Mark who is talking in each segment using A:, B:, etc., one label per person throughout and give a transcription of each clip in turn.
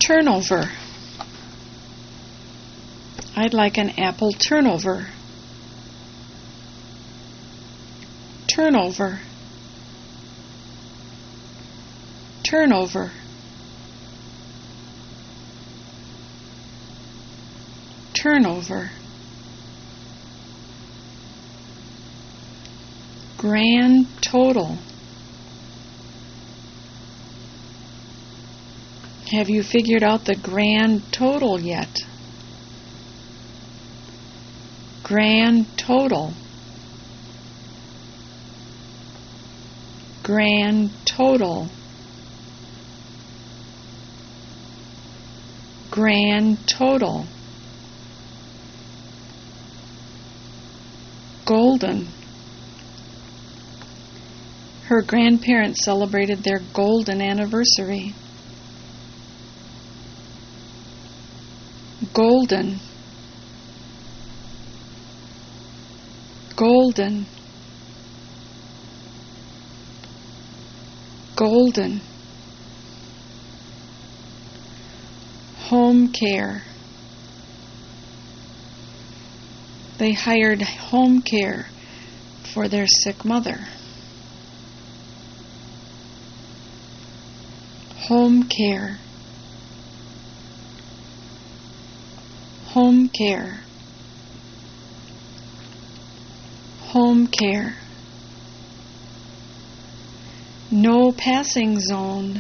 A: Turnover. I'd like an apple turnover. Turnover. Turnover. Turnover. Grand total. Have you figured out the grand total yet? Grand total. Grand total. Grand total. Golden. Her grandparents celebrated their golden anniversary. Golden. Golden. Golden. Home care. They hired home care for their sick mother. Home care. Home care. Home care. No passing zone.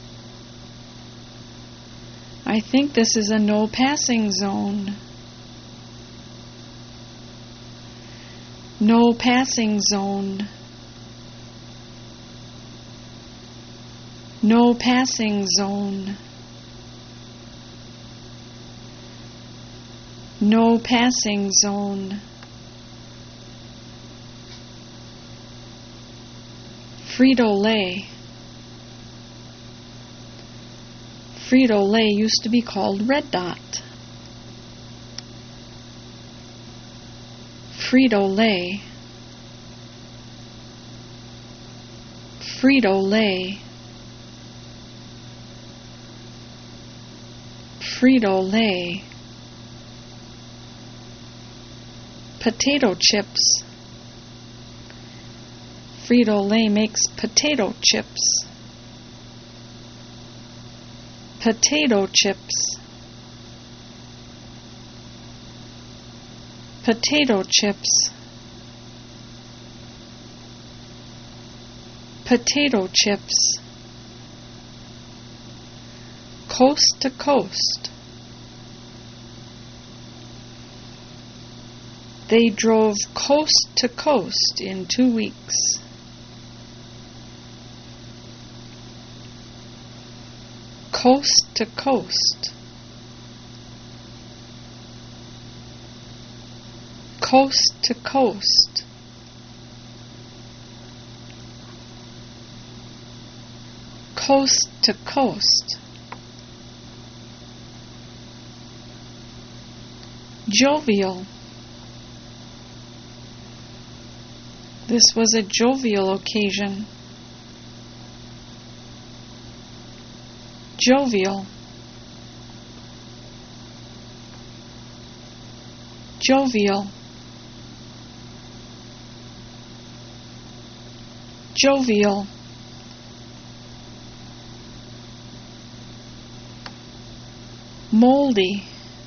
A: I think this is a no passing zone. No passing zone. No passing zone. No passing zone. Frito-Lay. Frito-Lay used to be called Red Dot. Frito-Lay. Frito-Lay. Frito-Lay. Potato chips. Frito-Lay makes potato chips. Potato chips. Potato chips. Potato chips. Coast to coast. They drove coast to coast in 2 weeks. Coast to coast. Coast to coast. Coast to coast. Jovial. This was a jovial occasion. Jovial. Jovial. Jovial. Moldy.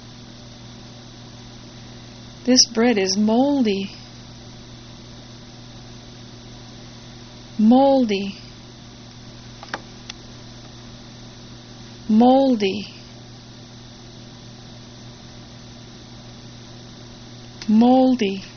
A: This bread is moldy. Moldy. Moldy. Moldy.